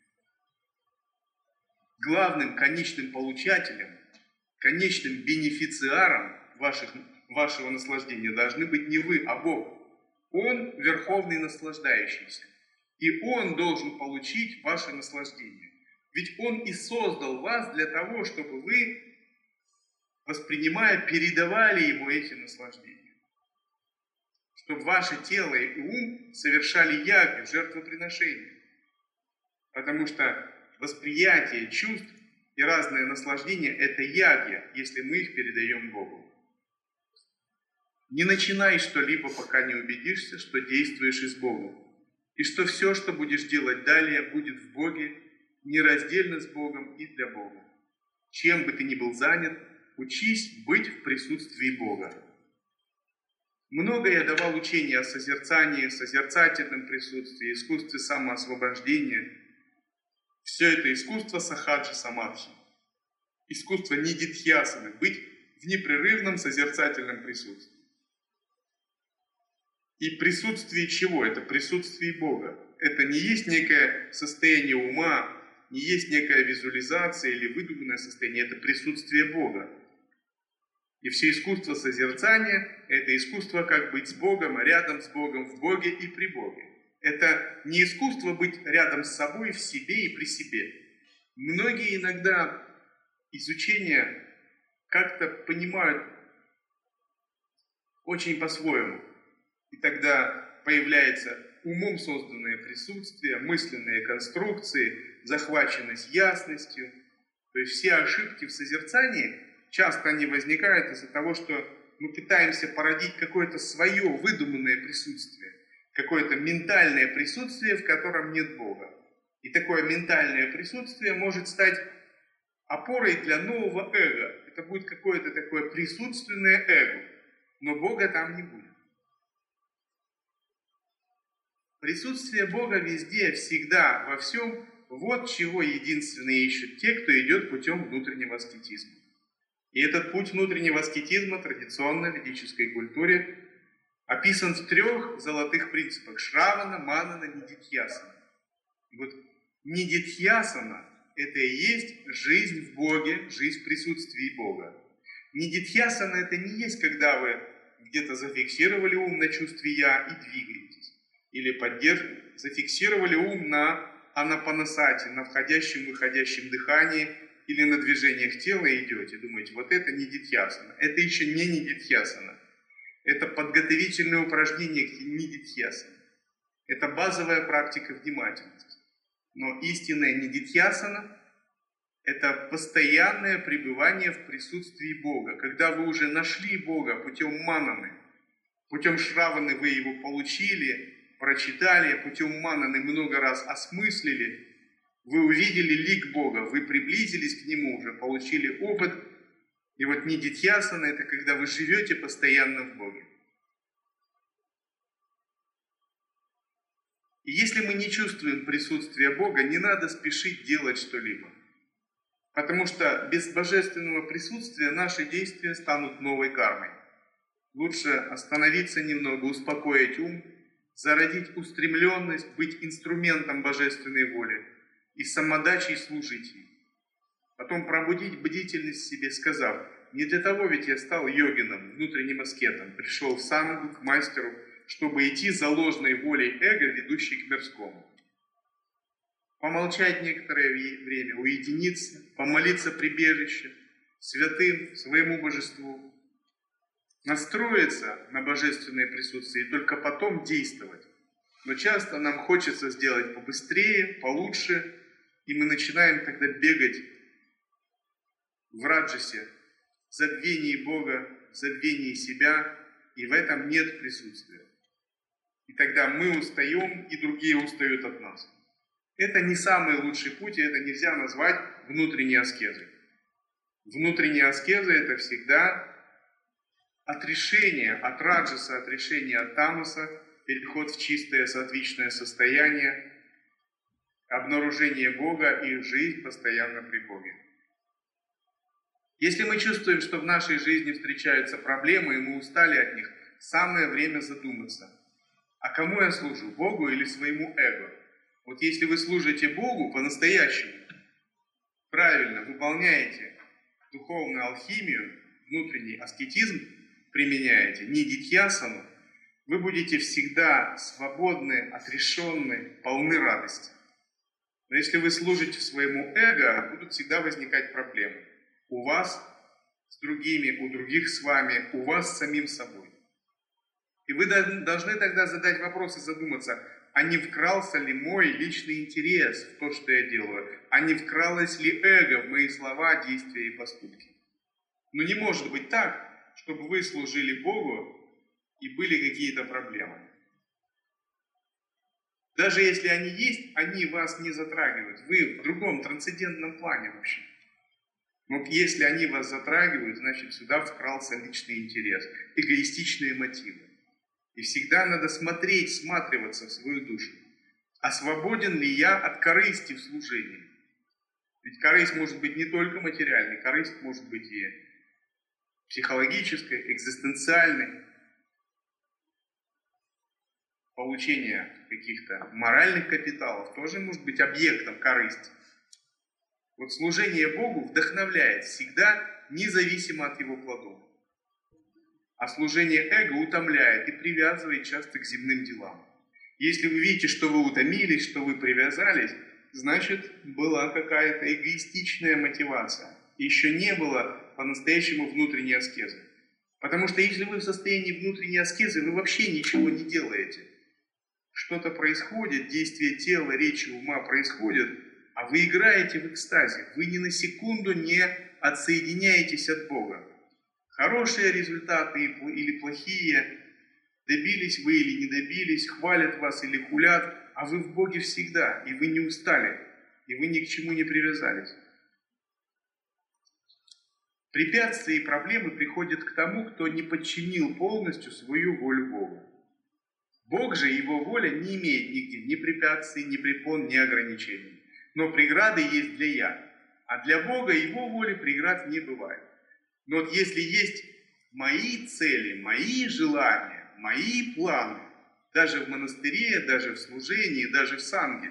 главным конечным получателем, конечным бенефициаром ваших, вашего наслаждения должны быть не вы, а Бог. Он верховный наслаждающийся. И Он должен получить ваше наслаждение. Ведь Он и создал вас для того, чтобы вы, воспринимая, передавали Ему эти наслаждения. Чтобы ваше тело и ум совершали ягью, жертвоприношение. Потому что восприятие чувств и разные наслаждения – это ягья, если мы их передаем Богу. Не начинай что-либо, пока не убедишься, что действуешь из Бога. И что все, что будешь делать далее, будет в Боге, нераздельно с Богом и для Бога. Чем бы ты ни был занят, учись быть в присутствии Бога. Много я давал учения о созерцании, созерцательном присутствии, искусстве самоосвобождения. Все это искусство сахаджи самадхи, искусство нидидхьясаны, быть в непрерывном созерцательном присутствии. И присутствие чего? Это присутствие Бога. Это не есть некое состояние ума, не есть некая визуализация или выдуманное состояние, это присутствие Бога. И все искусство созерцания – это искусство, как быть с Богом, рядом с Богом, в Боге и при Боге. Это не искусство быть рядом с собой, в себе и при себе. Многие иногда изучение как-то понимают очень по-своему. И тогда появляется умом созданное присутствие, мысленные конструкции, захваченность ясностью. То есть все ошибки в созерцании, часто они возникают из-за того, что мы пытаемся породить какое-то свое выдуманное присутствие, какое-то ментальное присутствие, в котором нет Бога. И такое ментальное присутствие может стать опорой для нового эго. Это будет какое-то такое присутственное эго, но Бога там не будет. Присутствие Бога везде, всегда, во всем, вот чего единственно ищут те, кто идет путем внутреннего аскетизма. И этот путь внутреннего аскетизма в традиционной ведической культуре описан в трех золотых принципах: Шравана, Манана, Нидидхьясана. И вот Нидидхьясана – это и есть жизнь в Боге, жизнь в присутствии Бога. Нидидхьясана – это не есть, когда вы где-то зафиксировали ум на чувстве «я» и двигаетесь. Или поддерж... зафиксировали ум на анапанасати, на входящем-выходящем дыхании, или на движениях тела идете, думаете, вот это нидидхьясана. Это еще не нидидхьясана. Это подготовительное упражнение к нидидхьясане. Это базовая практика внимательности. Но истинная нидидхьясана – это постоянное пребывание в присутствии Бога. Когда вы уже нашли Бога путем мананы, путем шраваны вы его получили, прочитали, путем мананы много раз осмыслили, вы увидели лик Бога, вы приблизились к Нему уже, получили опыт. И вот нидидхьясана – это когда вы живете постоянно в Боге. И если мы не чувствуем присутствия Бога, не надо спешить делать что-либо. Потому что без божественного присутствия наши действия станут новой кармой. Лучше остановиться немного, успокоить ум, зародить устремленность, быть инструментом божественной воли и самодачей служить ей. Потом пробудить бдительность в себе, сказав: не для того ведь я стал йогином, внутренним аскетом, пришел в сангу, к мастеру, чтобы идти за ложной волей эго, ведущей к мирскому. Помолчать некоторое время, уединиться, помолиться прибежище, святым, своему божеству, настроиться на божественное присутствие и только потом действовать. Но часто нам хочется сделать побыстрее, получше, и мы начинаем тогда бегать в раджасе, в забвении Бога, в забвении себя, и в этом нет присутствия. И тогда мы устаем, и другие устают от нас. Это не самый лучший путь, и это нельзя назвать внутренней аскезой. Внутренняя аскеза – это всегда отрешение от раджаса, отрешение от тамаса, переход в чистое сатвичное состояние, обнаружение Бога и жизнь постоянно при Боге. Если мы чувствуем, что в нашей жизни встречаются проблемы, и мы устали от них, самое время задуматься: а кому я служу, Богу или своему эго? Вот если вы служите Богу по-настоящему, правильно выполняете духовную алхимию, внутренний аскетизм применяете, нидидхьясану, вы будете всегда свободны, отрешенны, полны радости. Но если вы служите своему эго, будут всегда возникать проблемы. У вас с другими, у других с вами, у вас с самим собой. И вы должны тогда задать вопрос и задуматься: а не вкрался ли мой личный интерес в то, что я делаю? А не вкралось ли эго в мои слова, действия и поступки? Но не может быть так, чтобы вы служили Богу и были какие-то проблемы. Даже если они есть, они вас не затрагивают. Вы в другом трансцендентном плане вообще. Но если они вас затрагивают, значит сюда вкрался личный интерес, эгоистичные мотивы. И всегда надо смотреть, всматриваться в свою душу. А свободен ли я от корысти в служении? Ведь корысть может быть не только материальной, корысть может быть и психологической, экзистенциальной. Получение каких-то моральных капиталов тоже может быть объектом корысти. Вот служение Богу вдохновляет всегда, независимо от его плодов. А служение эго утомляет и привязывает часто к земным делам. Если вы видите, что вы утомились, что вы привязались, значит, была какая-то эгоистичная мотивация. И еще не было по-настоящему внутренней аскезы. Потому что если вы в состоянии внутренней аскезы, вы вообще ничего не делаете. Что-то происходит, действие тела, речи, ума происходит, а вы играете в экстазе. Вы ни на секунду не отсоединяетесь от Бога. Хорошие результаты или плохие, добились вы или не добились, хвалят вас или хулят, а вы в Боге всегда, и вы не устали, и вы ни к чему не привязались. Препятствия и проблемы приходят к тому, кто не подчинил полностью свою волю Богу. Бог же, его воля, не имеет нигде ни препятствий, ни препон, ни ограничений. Но преграды есть для «я», а для Бога его воли преград не бывает. Но вот если есть мои цели, мои желания, мои планы, даже в монастыре, даже в служении, даже в санге,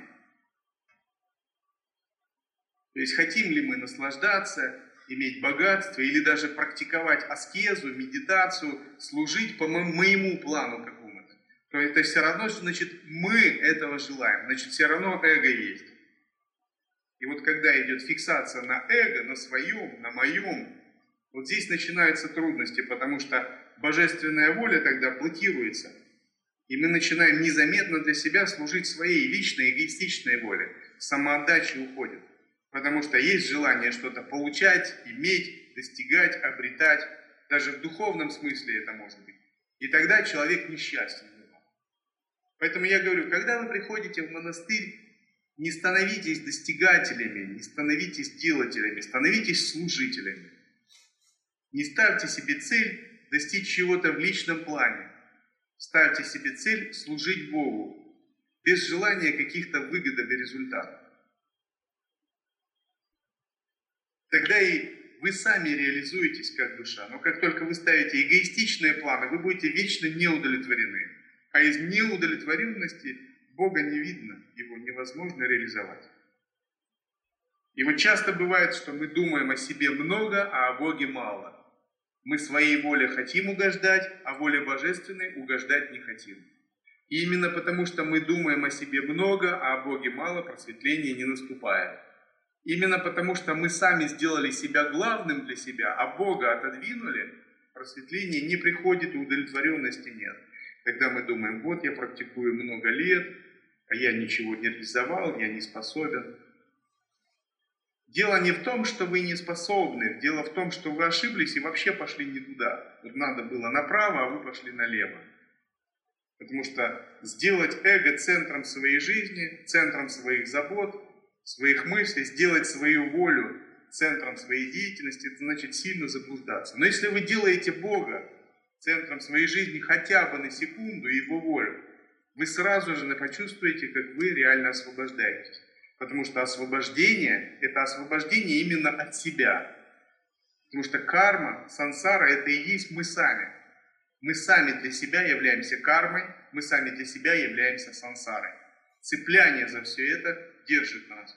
то есть хотим ли мы наслаждаться, иметь богатство или даже практиковать аскезу, медитацию, служить по моему плану какому-то, то это все равно, что значит мы этого желаем, значит все равно эго есть. И вот когда идет фиксация на эго, на своем, на моем, вот здесь начинаются трудности, потому что божественная воля тогда блокируется. И мы начинаем незаметно для себя служить своей личной эгоистичной воле. Самоотдача уходит. Потому что есть желание что-то получать, иметь, достигать, обретать. Даже в духовном смысле это может быть. И тогда человек несчастен. Поэтому я говорю, когда вы приходите в монастырь, не становитесь достигателями, не становитесь делателями, становитесь служителями. Не ставьте себе цель достичь чего-то в личном плане. Ставьте себе цель служить Богу, без желания каких-то выгод или результатов. Тогда и вы сами реализуетесь как душа. Но как только вы ставите эгоистичные планы, вы будете вечно неудовлетворены. А из неудовлетворенности Бога не видно, его невозможно реализовать. И вот часто бывает, что мы думаем о себе много, а о Боге мало. Мы своей воле хотим угождать, а воле божественной угождать не хотим. И именно потому, что мы думаем о себе много, а о Боге мало, просветление не наступает. Именно потому, что мы сами сделали себя главным для себя, а Бога отодвинули, просветление не приходит, и удовлетворенности нет. Тогда мы думаем, вот я практикую много лет, а я ничего не реализовал, я не способен. Дело не в том, что вы не способны, дело в том, что вы ошиблись и вообще пошли не туда. Вот надо было направо, а вы пошли налево. Потому что сделать эго центром своей жизни, центром своих забот, своих мыслей, сделать свою волю центром своей деятельности, это значит сильно заблуждаться. Но если вы делаете Бога центром своей жизни хотя бы на секунду, Его волю, вы сразу же почувствуете, как вы реально освобождаетесь. Потому что освобождение – это освобождение именно от себя. Потому что карма, сансара – это и есть мы сами. Мы сами для себя являемся кармой, мы сами для себя являемся сансарой. Цепляние за все это держит нас.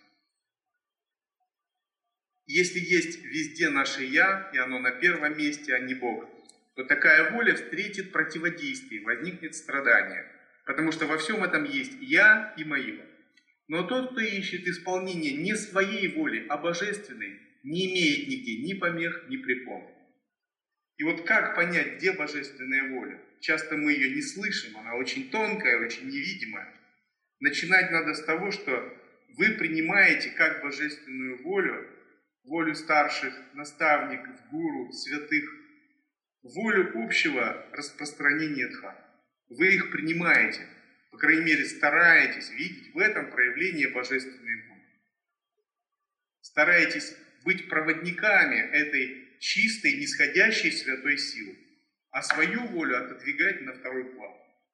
Если есть везде наше «я», и оно на первом месте, а не Бог, то такая воля встретит противодействие, возникнет страдание. Потому что во всем этом есть «я» и «моё». Но тот, кто ищет исполнение не своей воли, а божественной, не имеет нигде ни помех, ни препон. И вот как понять, где божественная воля? Часто мы ее не слышим, она очень тонкая, очень невидимая. Начинать надо с того, что вы принимаете как божественную волю, волю старших, наставников, гуру, святых, волю общего распространения дхармы. Вы их принимаете. По крайней мере, стараетесь видеть в этом проявление божественной воли. Стараетесь быть проводниками этой чистой, нисходящей святой силы, а свою волю отодвигать на второй план.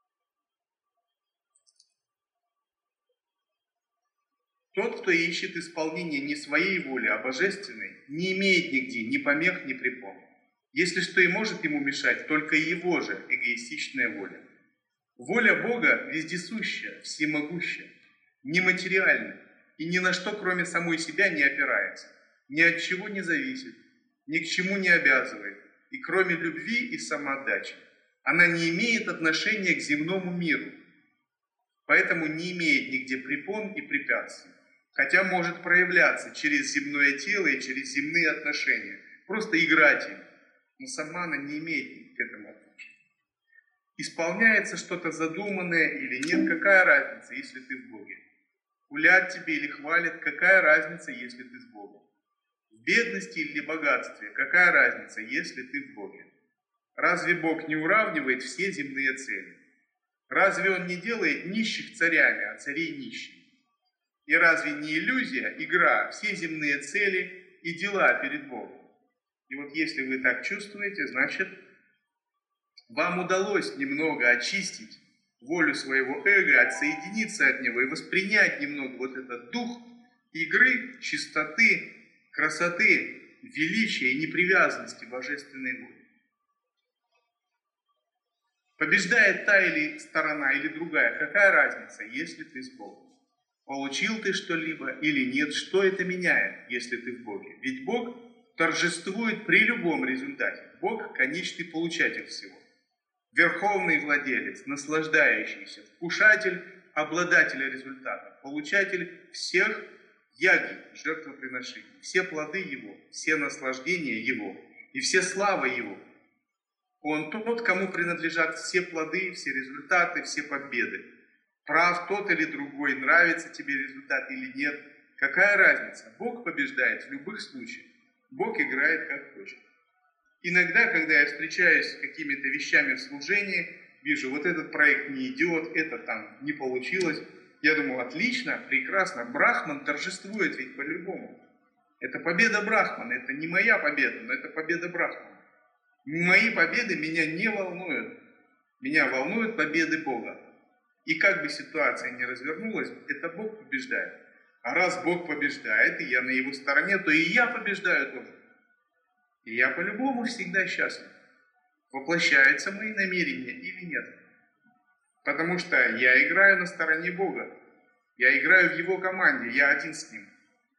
Тот, кто ищет исполнение не своей воли, а божественной, не имеет нигде ни помех, ни препон. Если что и может ему мешать, только его же эгоистичная воля. Воля Бога вездесущая, всемогущая, нематериальна и ни на что, кроме самой себя, не опирается, ни от чего не зависит, ни к чему не обязывает, и кроме любви и самоотдачи. Она не имеет отношения к земному миру, поэтому не имеет нигде препон и препятствий, хотя может проявляться через земное тело и через земные отношения, просто играть им, но сама она не имеет к этому отношения. Исполняется что-то задуманное или нет, какая разница, если ты в Боге? Хулят тебе или хвалят, какая разница, если ты с Богом? В бедности или богатстве, какая разница, если ты в Боге? Разве Бог не уравнивает все земные цели? Разве Он не делает нищих царями, а царей нищими? И разве не иллюзия, игра, все земные цели и дела перед Богом? И вот если вы так чувствуете, значит, вам удалось немного очистить волю своего эго, отсоединиться от него и воспринять немного вот этот дух игры, чистоты, красоты, величия и непривязанности божественной воли. Побеждает та или сторона, или другая, какая разница, если ты с Богом? Получил ты что-либо или нет, что это меняет, если ты в Боге? Ведь Бог торжествует при любом результате. Бог – конечный получатель всего. Верховный владелец, наслаждающийся, вкушатель, обладатель результата, получатель всех яги, жертвоприношений, все плоды Его, все наслаждения Его и все славы Его. Он тот, кому принадлежат все плоды, все результаты, все победы. Прав тот или другой, нравится тебе результат или нет, какая разница? Бог побеждает в любых случаях. Бог играет как хочет. Иногда, когда я встречаюсь с какими-то вещами в служении, вижу, вот этот проект не идет, это там не получилось, я думаю, отлично, прекрасно, Брахман торжествует ведь по-любому. Это победа Брахмана, это не моя победа, но это победа Брахмана. Мои победы меня не волнуют, меня волнуют победы Бога. И как бы ситуация ни развернулась, это Бог побеждает. А раз Бог побеждает, и я на Его стороне, то и я побеждаю тоже. И я по-любому всегда счастлив. Воплощаются мои намерения или нет. Потому что я играю на стороне Бога. Я играю в Его команде, я один с Ним.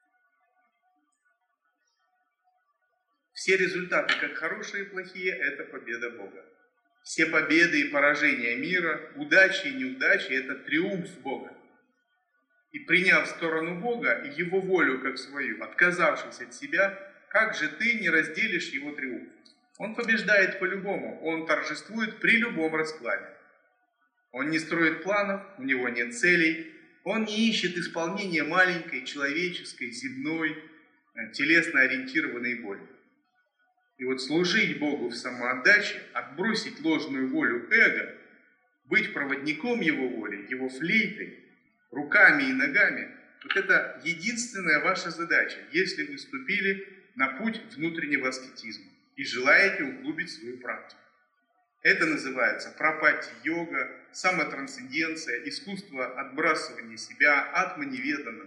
Все результаты, как хорошие и плохие, это победа Бога. Все победы и поражения мира, удачи и неудачи – это триумф Бога. И приняв сторону Бога и Его волю как свою, отказавшись от себя, как же ты не разделишь Его триумф? Он побеждает по-любому, Он торжествует при любом раскладе. Он не строит планов, у Него нет целей, Он не ищет исполнения маленькой, человеческой, земной, телесно ориентированной воли. И вот служить Богу в самоотдаче, отбросить ложную волю эго, быть проводником Его воли, Его флейтой, руками и ногами, вот это единственная ваша задача, если вы вступили на путь внутреннего аскетизма и желаете углубить свою практику. Это называется прапати-йога, самотрансценденция, искусство отбрасывания себя, атма-неведана.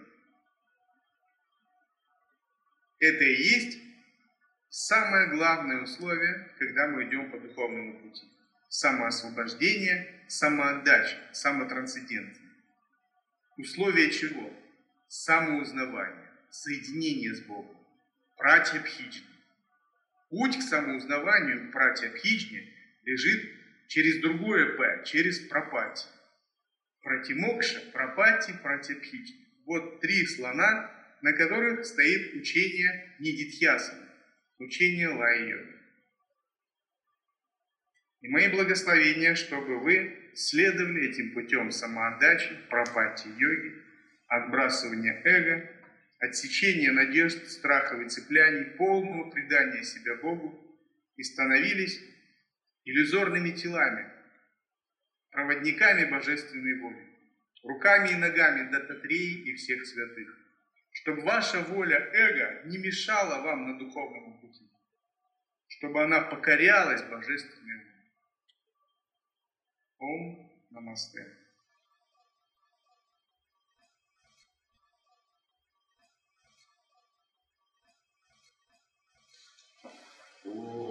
Это и есть самое главное условие, когда мы идем по духовному пути. Самоосвобождение, самоотдача, самотрансценденция. Условие чего? Самоузнавание, соединение с Богом. Пратья-бхиджна. Путь к самоузнаванию пратья-бхиджне лежит через другое «п», через прапати. Пратимокша, прапати, пратья-бхиджна. Вот три слона, на которых стоит учение Нидитхьясаны, учение лай-йоги. И мои благословения, чтобы вы следовали этим путем самоотдачи, прапати-йоги, отбрасывания эго, отсечения надежд, страхов и цепляний, полного предания себя Богу и становились иллюзорными телами, проводниками божественной воли, руками и ногами Даттатреи и всех святых, чтобы ваша воля эго не мешала вам на духовном пути, чтобы она покорялась божественной воле. Ом намасте. О.